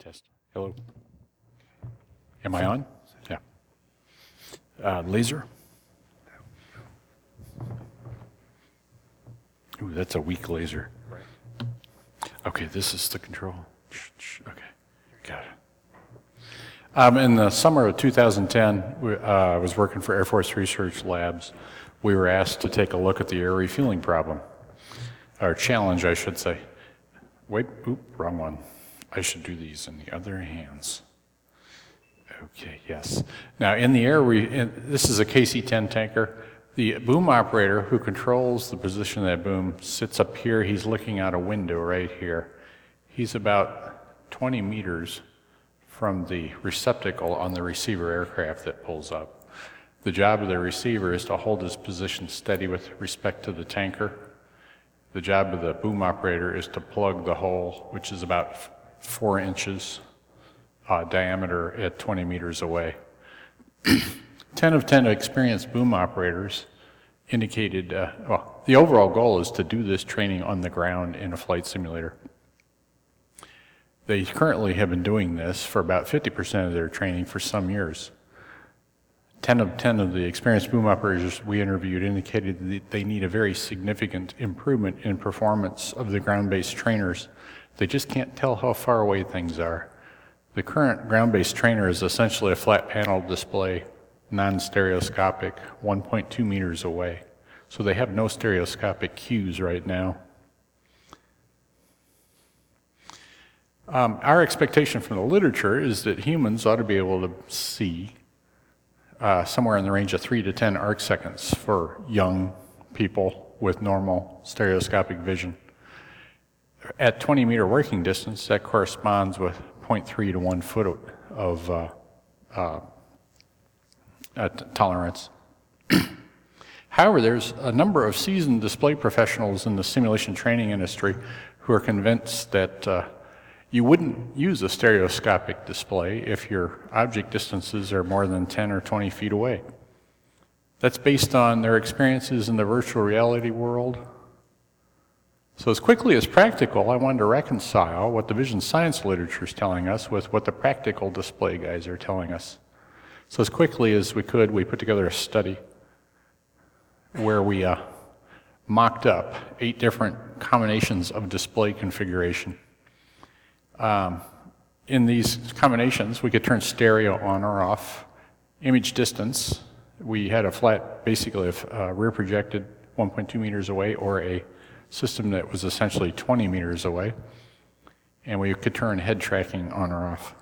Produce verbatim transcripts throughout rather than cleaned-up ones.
Test. Hello. Am I on? Yeah. Uh, laser. Ooh, that's a weak laser. Okay, this is the control. Okay, got it. Um, in the summer of two thousand ten, we, uh, I was working for Air Force Research Labs. We were asked to take a look at the air refueling problem, or challenge, I should say. Wait, oop, wrong one. I should do these in the other hands. Okay, yes. Now, in the air, we, in, this is a K C ten tanker. The boom operator who controls the position of that boom sits up here. He's looking out a window right here. He's about twenty meters from the receptacle on the receiver aircraft that pulls up. The job of the receiver is to hold his position steady with respect to the tanker. The job of the boom operator is to plug the hole, which is about four inches uh, diameter at twenty meters away. ten of ten experienced boom operators indicated, uh, well, the overall goal is to do this training on the ground in a flight simulator. They currently have been doing this for about fifty percent of their training for some years. ten of ten of the experienced boom operators we interviewed indicated that they need a very significant improvement in performance of the ground-based trainers. They just can't tell how far away things are. The current ground-based trainer is essentially a flat panel display, non-stereoscopic, one point two meters away. So they have no stereoscopic cues right now. Um, our expectation from the literature is that humans ought to be able to see uh, somewhere in the range of three to ten arc seconds for young people with normal stereoscopic vision. At twenty meter working distance, that corresponds with zero point three to one foot of uh, uh, uh, tolerance. However, there's a number of seasoned display professionals in the simulation training industry who are convinced that uh, you wouldn't use a stereoscopic display if your object distances are more than ten or twenty feet away. That's based on their experiences in the virtual reality world. So as quickly as practical, I wanted to reconcile what the vision science literature is telling us with what the practical display guys are telling us. So as quickly as we could, we put together a study where we uh, mocked up eight different combinations of display configuration. Um, in these combinations, we could turn stereo on or off. Image distance, we had a flat, basically a uh, rear projected one point two meters away, or a system that was essentially twenty meters away, and we could turn head tracking on or off.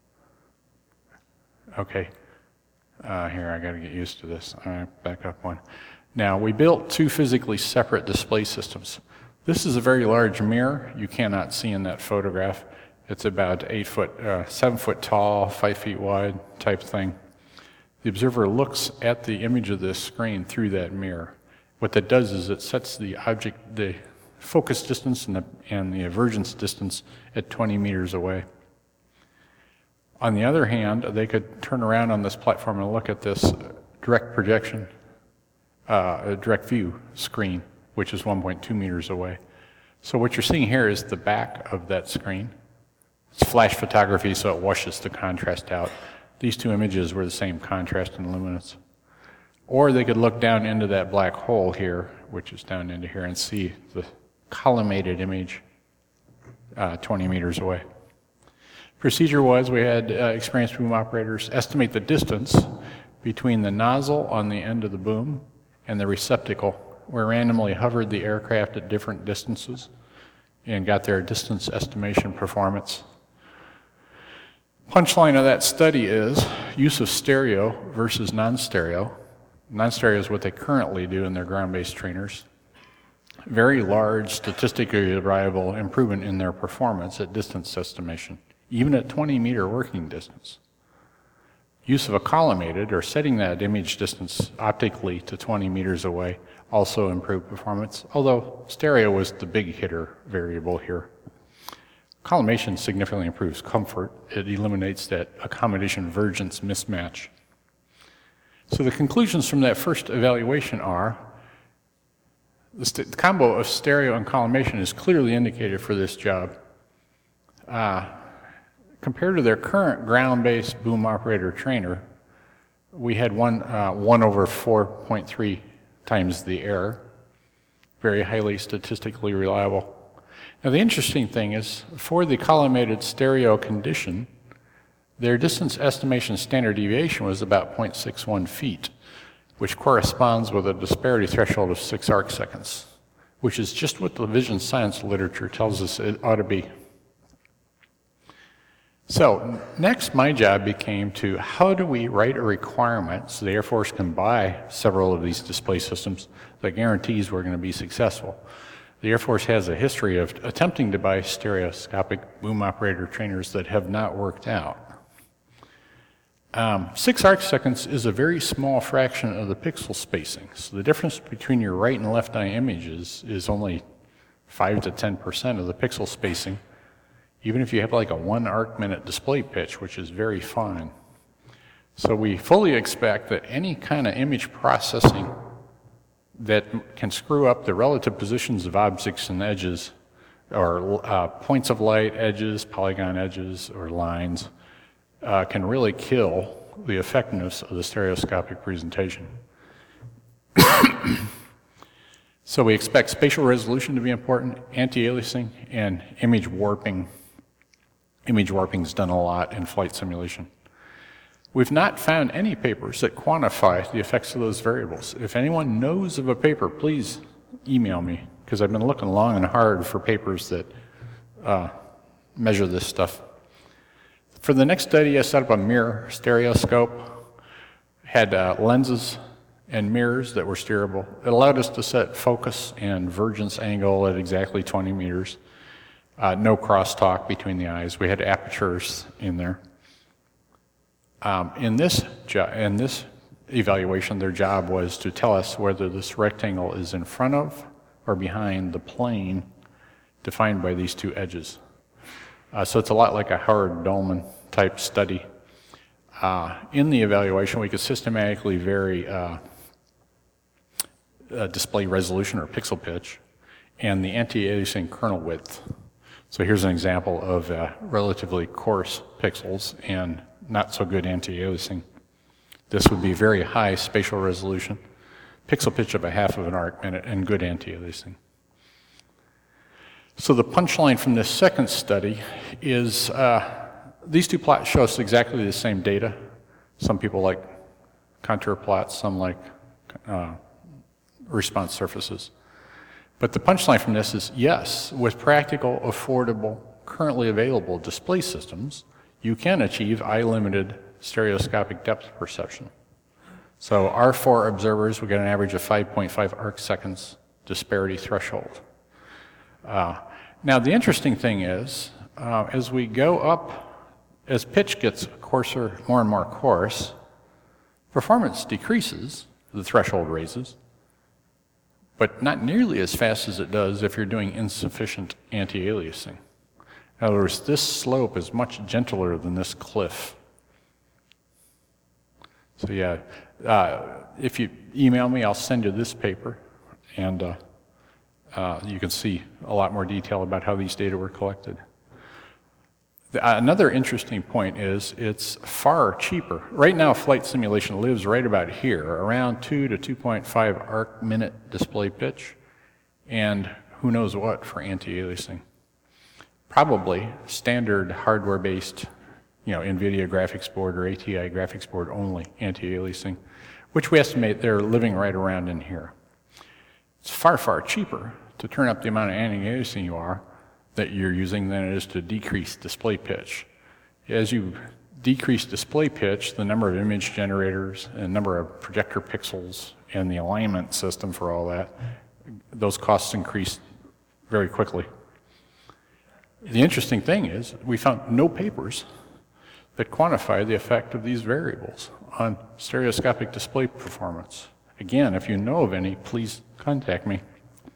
Okay, uh, here, I gotta get used to this. All right, back up one. Now, we built two physically separate display systems. This is a very large mirror you cannot see in that photograph. It's about eight foot, uh, seven foot tall, five feet wide type thing. The observer looks at the image of this screen through that mirror. What that does is it sets the object, the focus distance and the, and the avergence distance at twenty meters away. On the other hand, they could turn around on this platform and look at this direct projection, uh, a direct view screen, which is one point two meters away. So what you're seeing here is the back of that screen. It's flash photography, so it washes the contrast out. These two images were the same contrast and luminance. Or they could look down into that black hole here, which is down into here, and see the collimated image uh, twenty meters away. Procedure was we had uh, experienced boom operators estimate the distance between the nozzle on the end of the boom and the receptacle. We randomly hovered the aircraft at different distances and got their distance estimation performance. Punchline of that study is use of stereo versus non-stereo. Non-stereo is what they currently do in their ground-based trainers. Very large, statistically reliable improvement in their performance at distance estimation, even at twenty meter working distance. Use of a collimated, or setting that image distance optically to twenty meters away, also improved performance, although stereo was the big hitter variable here. Collimation significantly improves comfort. It eliminates that accommodation vergence mismatch. So the conclusions from that first evaluation are, the, st the combo of stereo and collimation is clearly indicated for this job. Uh, compared to their current ground-based boom operator trainer, we had one, uh, one over four point three times the error, very highly statistically reliable. Now the interesting thing is, for the collimated stereo condition, their distance estimation standard deviation was about zero point six one feet, which corresponds with a disparity threshold of six arc seconds, which is just what the vision science literature tells us it ought to be. So next, my job became to how do we write a requirement so the Air Force can buy several of these display systems that guarantees we're going to be successful. The Air Force has a history of attempting to buy stereoscopic boom operator trainers that have not worked out. Um, six arc seconds is a very small fraction of the pixel spacing. So the difference between your right and left eye images is only five to ten percent of the pixel spacing, even if you have like a one arc minute display pitch, which is very fine. So we fully expect that any kind of image processing that can screw up the relative positions of objects and edges, or uh, points of light, edges, polygon edges, or lines, uh, can really kill the effectiveness of the stereoscopic presentation. So we expect spatial resolution to be important, anti-aliasing, and image warping. Image warping is done a lot in flight simulation. We've not found any papers that quantify the effects of those variables. If anyone knows of a paper, please email me, because I've been looking long and hard for papers that uh, measure this stuff. For the next study, I set up a mirror stereoscope, had uh, lenses and mirrors that were steerable. It allowed us to set focus and vergence angle at exactly twenty meters. Uh, no crosstalk between the eyes. We had apertures in there. Um, in, this jo- in this evaluation, their job was to tell us whether this rectangle is in front of or behind the plane defined by these two edges. Uh, so it's a lot like a Howard Dolman type study. Uh, in the evaluation, we could systematically vary uh, uh, display resolution or pixel pitch and the anti-aliasing kernel width. So here's an example of uh, relatively coarse pixels and not so good anti-aliasing. This would be very high spatial resolution, pixel pitch of a half of an arc minute, and good anti-aliasing. So the punchline from this second study is uh, these two plots show us exactly the same data. Some people like contour plots, some like uh, response surfaces. But the punchline from this is yes, with practical, affordable, currently available display systems, you can achieve eye-limited stereoscopic depth perception. So our four observers, we get an average of five point five arc seconds disparity threshold. Uh, now the interesting thing is, uh, as we go up, as pitch gets coarser, more and more coarse, performance decreases, the threshold raises, but not nearly as fast as it does if you're doing insufficient anti-aliasing. In other words, this slope is much gentler than this cliff. So yeah, uh, if you email me, I'll send you this paper, and uh, uh, you can see a lot more detail about how these data were collected. The, uh, another interesting point is it's far cheaper. Right now, flight simulation lives right about here, around two to two point five arc minute display pitch, and who knows what for anti-aliasing. Probably standard hardware-based, you know, NVIDIA graphics board or A T I graphics board only anti-aliasing, which we estimate they're living right around in here. It's far, far cheaper to turn up the amount of anti-aliasing you are that you're using than it is to decrease display pitch. As you decrease display pitch, the number of image generators and number of projector pixels and the alignment system for all that, those costs increase very quickly. The interesting thing is we found no papers that quantify the effect of these variables on stereoscopic display performance. Again, if you know of any, please contact me.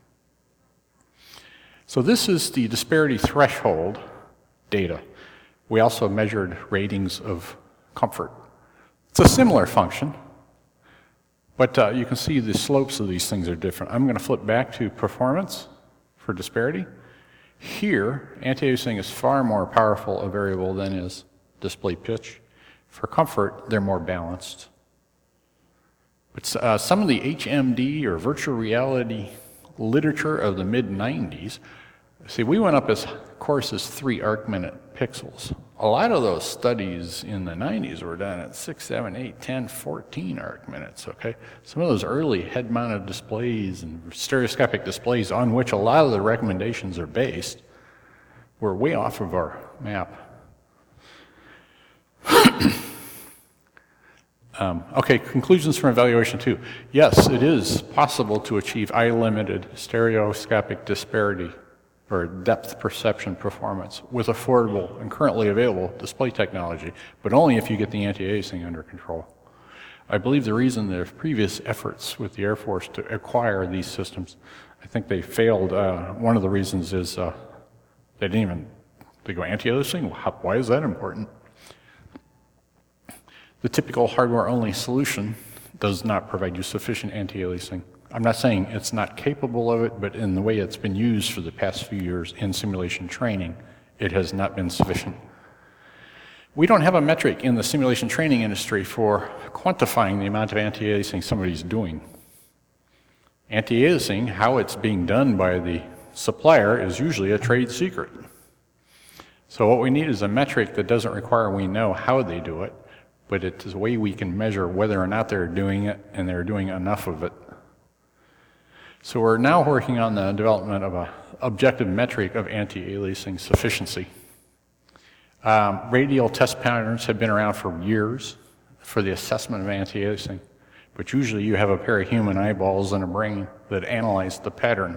So this is the disparity threshold data. We also measured ratings of comfort. It's a similar function, but uh, you can see the slopes of these things are different. I'm going to flip back to performance for disparity. Here, anti-aliasing is far more powerful a variable than is display pitch. For comfort, they're more balanced. But uh, some of the H M D or virtual reality literature of the mid nineties, see, we went up as coarse as three arc minute pixels. A lot of those studies in the nineties were done at six, seven, eight, ten, fourteen arc minutes, okay? Some of those early head-mounted displays and stereoscopic displays on which a lot of the recommendations are based were way off of our map. um, okay, conclusions from evaluation two. Yes, it is possible to achieve eye-limited stereoscopic disparity or depth perception performance with affordable and currently available display technology, but only if you get the anti-aliasing under control. I believe the reason there's previous efforts with the Air Force to acquire these systems, I think they failed. Uh, one of the reasons is uh, they didn't even, they go anti-aliasing? Why is that important? The typical hardware-only solution does not provide you sufficient anti-aliasing. I'm not saying it's not capable of it, but in the way it's been used for the past few years in simulation training, it has not been sufficient. We don't have a metric in the simulation training industry for quantifying the amount of anti-aliasing somebody's doing. Anti-aliasing, how it's being done by the supplier, is usually a trade secret. So what we need is a metric that doesn't require we know how they do it, but it's a way we can measure whether or not they're doing it and they're doing enough of it. So we're now working on the development of an objective metric of anti-aliasing sufficiency. Um, radial test patterns have been around for years for the assessment of anti-aliasing, but usually you have a pair of human eyeballs and a brain that analyze the pattern.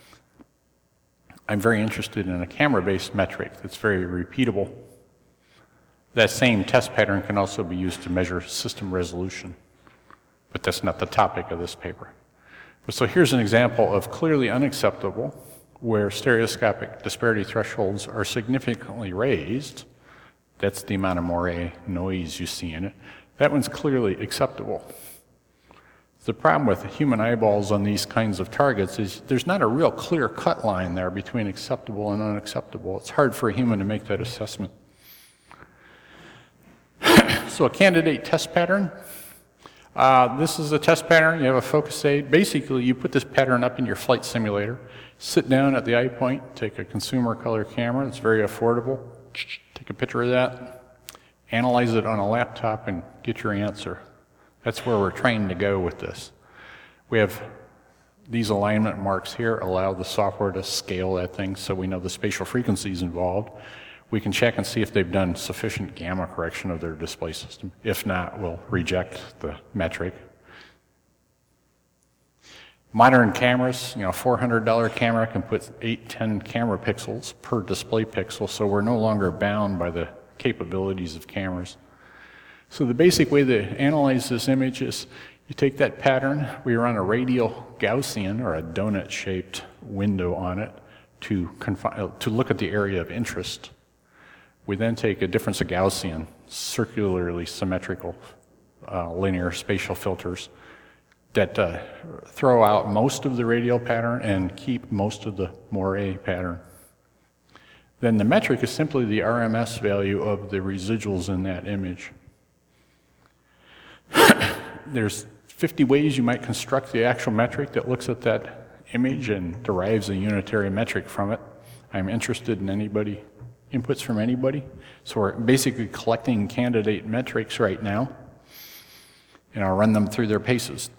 I'm very interested in a camera-based metric that's very repeatable. That same test pattern can also be used to measure system resolution, but that's not the topic of this paper. So here's an example of clearly unacceptable, where stereoscopic disparity thresholds are significantly raised. That's the amount of moire noise you see in it. That one's clearly acceptable. The problem with human eyeballs on these kinds of targets is there's not a real clear cut line there between acceptable and unacceptable. It's hard for a human to make that assessment. So a candidate test pattern. Uh, this is a test pattern. You have a focus aid. Basically, you put this pattern up in your flight simulator, sit down at the eye point, take a consumer color camera. It's very affordable. Take a picture of that, analyze it on a laptop, and get your answer. That's where we're trying to go with this. We have these alignment marks here allow the software to scale that thing so we know the spatial frequencies involved. We can check and see if they've done sufficient gamma correction of their display system. If not, we'll reject the metric. Modern cameras, you know, a four hundred dollar camera can put eight, ten camera pixels per display pixel, so we're no longer bound by the capabilities of cameras. So the basic way to analyze this image is you take that pattern, we run a radial Gaussian or a donut-shaped window on it to, confine, to look at the area of interest. We then take a difference of Gaussian, circularly symmetrical uh, linear spatial filters that uh, throw out most of the radial pattern and keep most of the moire pattern. Then the metric is simply the R M S value of the residuals in that image. There's fifty ways you might construct the actual metric that looks at that image and derives a unitary metric from it. I'm interested in anybody inputs from anybody. So we're basically collecting candidate metrics right now, and I'll run them through their paces.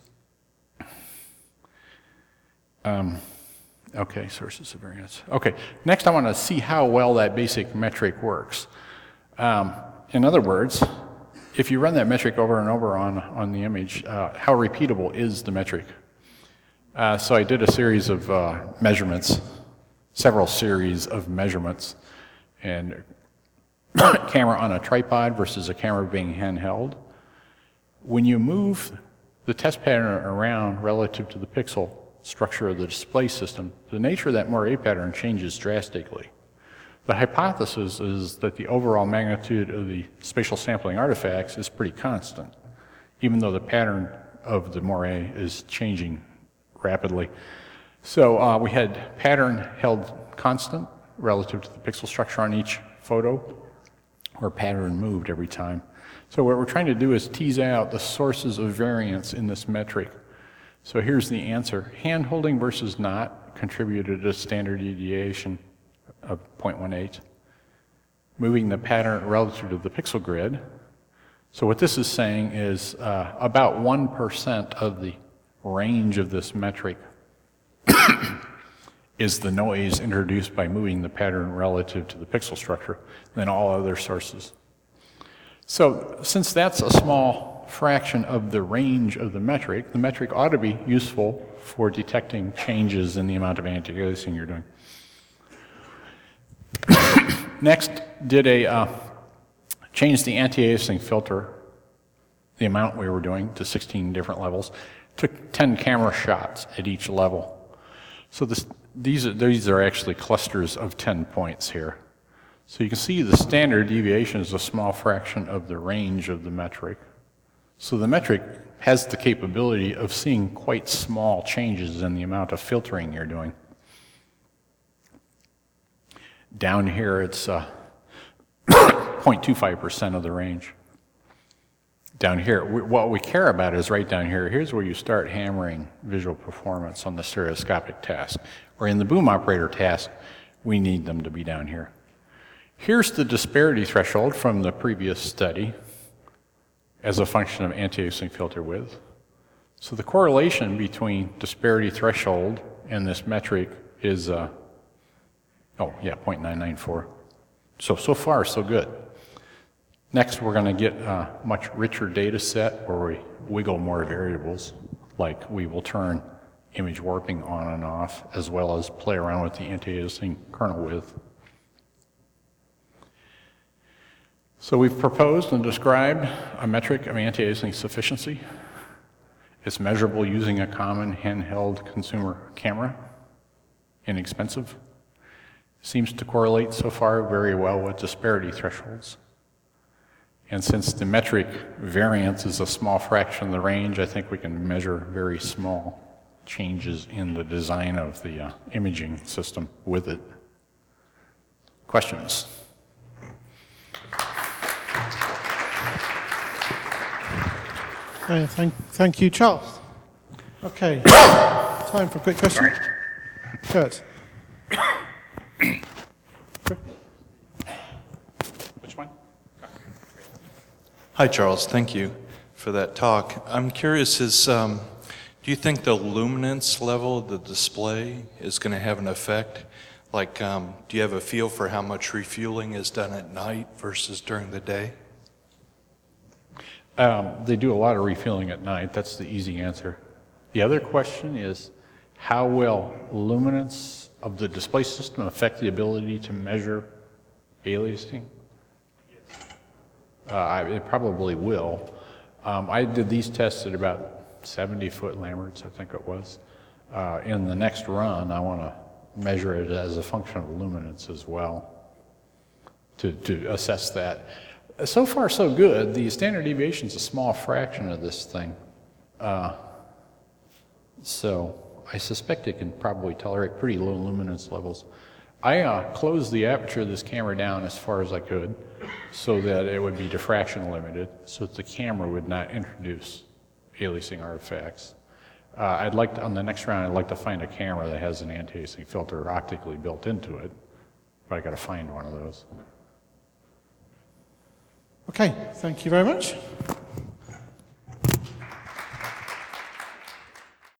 Um, okay, sources of variance. Okay, next I want to see how well that basic metric works. Um, in other words, if you run that metric over and over on, on the image, uh, how repeatable is the metric? Uh, so I did a series of uh, measurements, several series of measurements, and camera on a tripod versus a camera being handheld. When you move the test pattern around relative to the pixel structure of the display system, the nature of that moire pattern changes drastically. The hypothesis is that the overall magnitude of the spatial sampling artifacts is pretty constant, even though the pattern of the moire is changing rapidly. So uh, we had pattern held constant relative to the pixel structure on each photo, or pattern moved every time. So what we're trying to do is tease out the sources of variance in this metric. So here's the answer. Hand holding versus not contributed a standard deviation of zero point one eight. Moving the pattern relative to the pixel grid. So what this is saying is uh, about one percent of the range of this metric is the noise introduced by moving the pattern relative to the pixel structure, then all other sources. So since that's a small fraction of the range of the metric, the metric ought to be useful for detecting changes in the amount of anti-aliasing you're doing. Next, did a uh, change the anti-aliasing filter, the amount we were doing, to sixteen different levels. Took ten camera shots at each level. So this, these, are, these are actually clusters of ten points here. So you can see the standard deviation is a small fraction of the range of the metric. So the metric has the capability of seeing quite small changes in the amount of filtering you're doing. Down here, it's uh, zero point two five percent of the range. Down here, we, what we care about is right down here. Here's where you start hammering visual performance on the stereoscopic task. Or in the boom operator task, we need them to be down here. Here's the disparity threshold from the previous study as a function of anti-aliasing filter width. So the correlation between disparity threshold and this metric is, uh, oh yeah, zero point nine nine four. So, so far, so good. Next, we're going to get a much richer data set where we wiggle more variables, like we will turn image warping on and off, as well as play around with the anti-aliasing kernel width. So we've proposed and described a metric of anti-aliasing sufficiency. It's measurable using a common handheld consumer camera, inexpensive. Seems to correlate so far very well with disparity thresholds. And since the metric variance is a small fraction of the range, I think we can measure very small changes in the design of the uh, imaging system with it. Questions? Okay, thank, thank you, Charles. Okay, time for a quick question. Kurt. Which one? Hi, Charles. Thank you for that talk. I'm curious, is, um, do you think the luminance level of the display is going to have an effect? Like, um, do you have a feel for how much refueling is done at night versus during the day? Um, they do a lot of refueling at night. That's the easy answer. The other question is, how will luminance of the display system affect the ability to measure aliasing? Uh, I, it probably will. Um, I did these tests at about seventy foot Lamberts, I think it was. Uh, in the next run, I want to measure it as a function of luminance as well to, to assess that. So far, so good. The standard deviation is a small fraction of this thing. Uh, so I suspect it can probably tolerate pretty low luminance levels. I uh, closed the aperture of this camera down as far as I could so that it would be diffraction limited, so that the camera would not introduce aliasing artifacts. Uh, I'd like to, on the next round, I'd like to find a camera that has an anti-aliasing filter optically built into it, but I got to find one of those. Okay, thank you very much.